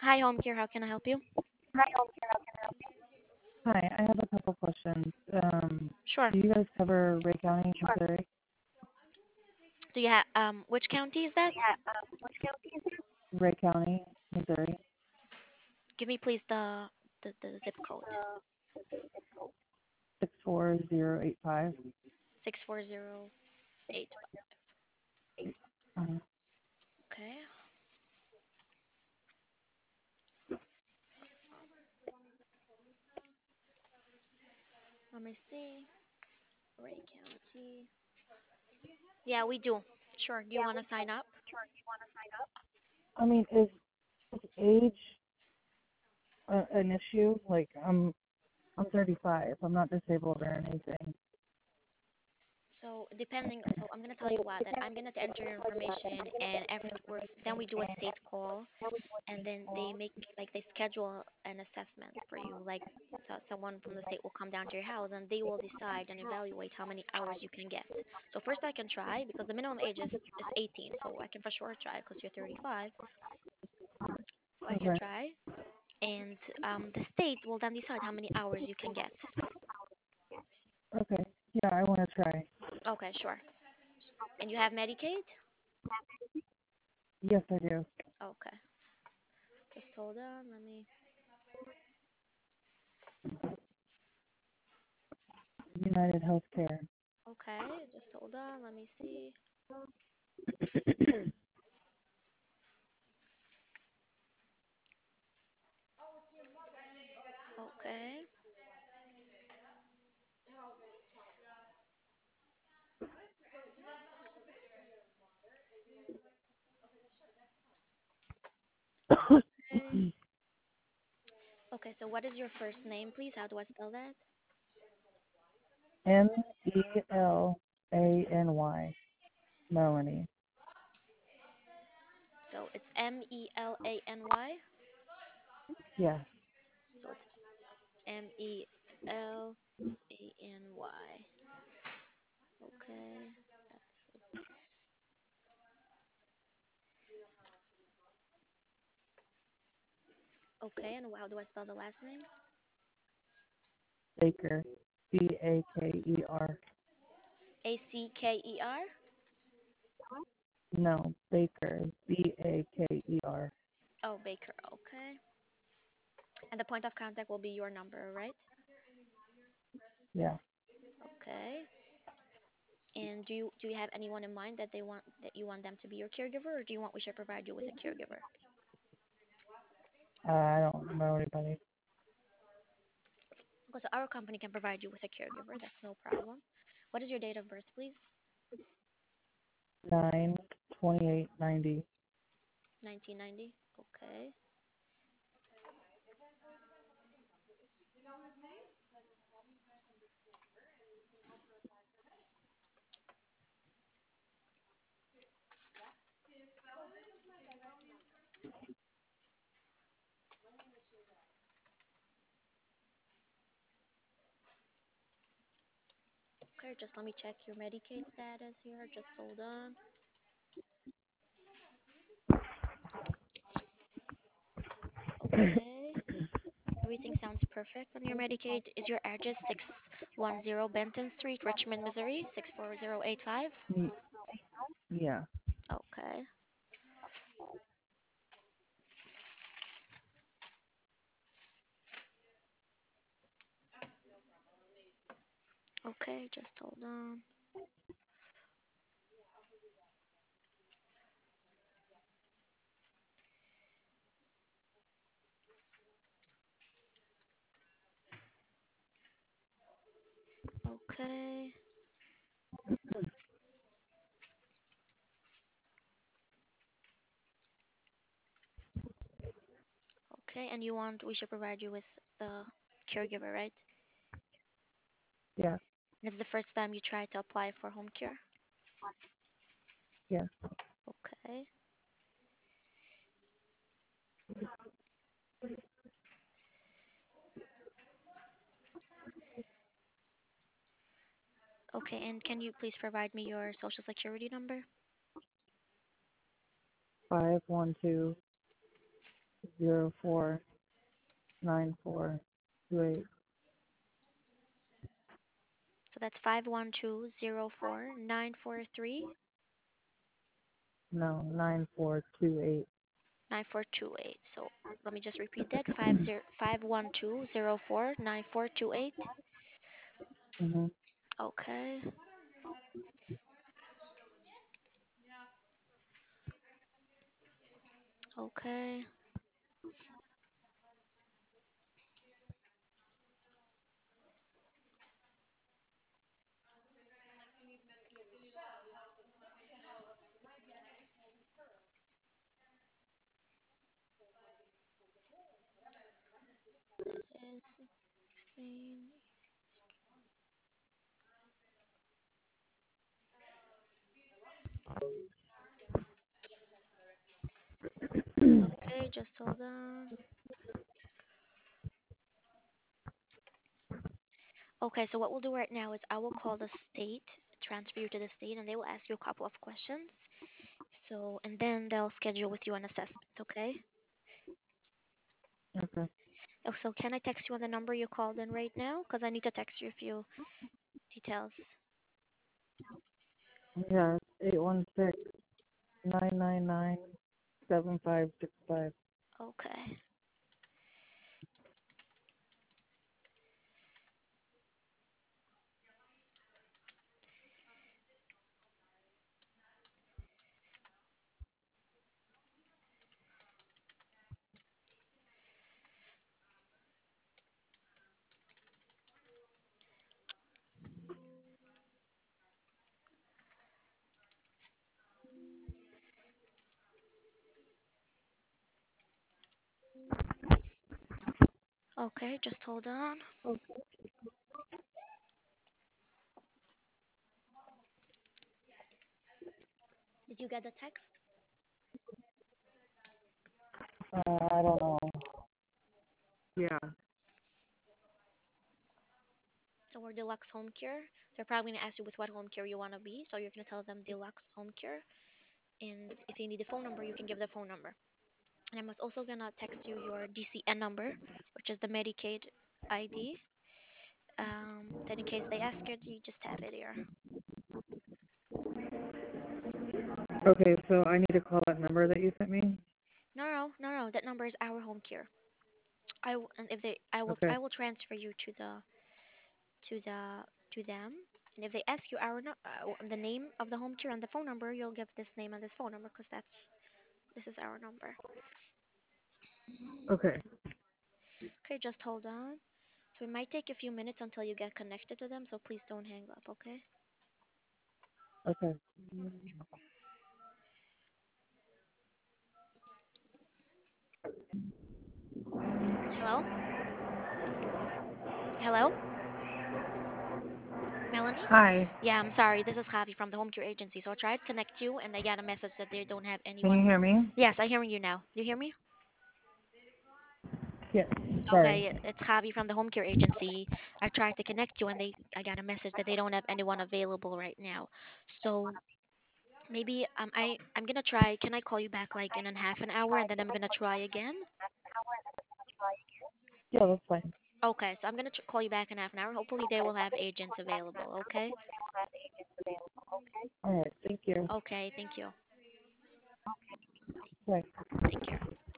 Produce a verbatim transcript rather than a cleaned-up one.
Hi, home care. How can I help you? Hi, I have a couple questions. Um, Sure. do you guys cover Ray County, Missouri? Do you have um which county is that? Ray County, Missouri, Give me please the the, the zip code. six four zero eight five. Six four zero eight. Uh, Okay. Let me see. Ray County. Yeah, we do. Sure. Do you want to sign up? I mean, is, is age uh, an issue? Like, I'm I'm thirty-five. I'm not disabled or anything. So depending, so I'm gonna tell you what that I'm gonna enter your information, and afterwards, then we do a state call, and then they make like they schedule an assessment for you. Like so someone from the state will come down to your house, and they will decide and evaluate how many hours you can get. So first, I can try because the minimum age is is eighteen, so I can for sure try because you're thirty-five. So I can Okay, try, and um, the state will then decide how many hours you can get. okay. Yeah, I want to try. Okay, sure. And you have Medicaid? Yes, I do. Okay. Just hold on. Let me. United Healthcare. Okay, just hold on. Let me see. Okay. Okay. Okay, so what is your first name, please? How do I spell that? M E L A N Y. Melanie. So it's M E L A N Y. Yeah. So it's M E L A N Y. Okay. Okay, and how do I spell the last name? Baker. B A K E R. A C K E R? No, Baker. B A K E R. Oh, Baker. Okay. And the point of contact will be your number, right? Yeah. Okay. And do you do you have anyone in mind that they want that you want them to be your caregiver, or do you want we should provide you with a caregiver? Uh, I don't know anybody. Because our company can provide you with a caregiver. That's no problem. What is your date of birth, please? Nine twenty eight ninety. nineteen ninety. Okay. Okay, just let me check your Medicaid status here. Just hold on. Okay. Everything sounds perfect on your Medicaid. Is your address six one zero Benton Street, Richmond, Missouri, six four zero eight five? Yeah. Okay. Okay, just hold on. Okay. Okay, and you want we should provide you with the caregiver, right? Yeah. This is the first time you try to apply for home care? Yeah. Okay. Okay, and can you please provide me your social security number? Five one two zero four nine four two eight. So that's five one two zero four nine four three No, nine four two eight. nine four two eight. So let me just repeat that five zero five one two zero four nine four two eight. Mhm. Okay. Okay. This is sixteen. Okay, just hold on. Okay, so what we'll do right now is I will call the state, transfer you to the state, and they will ask you a couple of questions. So, and then they'll schedule with you an assessment, okay? Okay. Oh, so can I text you on the number you called in right now? Because I need to text you a few details. Yeah, it's eight one six nine nine nine seven five six five. Okay. Okay, just hold on. Did you get the text? Uh, I don't know. Yeah. So we're Deluxe Home Care. They're probably gonna ask you with what home care you wanna be. So you're gonna tell them Deluxe Home Care. And if you need the phone number, you can give the phone number. And I'm also gonna text you your D C N number, which is the Medicaid I D. Um, then in case they ask it, you just have it here. Okay, so I need to call that number that you sent me. No, no, no, no. That number is our home care. I w- and if they, I will, Okay. I will transfer you to the, to the, to them. And if they ask you our, no, uh, the name of the home care and the phone number, you'll give this name and this phone number because that's, this is our number. Okay. Okay, just hold on. So it might take a few minutes until you get connected to them. So please don't hang up. Okay. Okay. Hello. Hello, Melanie. Hi. Yeah, I'm sorry. This is Javi from the home care agency. So I tried to connect you, and I got a message that they don't have Can you anyone. hear me? Yes, I'm hearing you now. You hear me? Yes. Sorry. Okay, it's Javi from the home care agency. I tried to connect you, and they I got a message that they don't have anyone available right now. So maybe um I I'm gonna try. Can I call you back like in a half an hour, and then I'm gonna try again? Yeah, that's fine. Okay, so I'm gonna tr- call you back in half an hour. Hopefully they will have agents available. Okay. All right. Thank you. Okay. Thank you. Bye. Take care.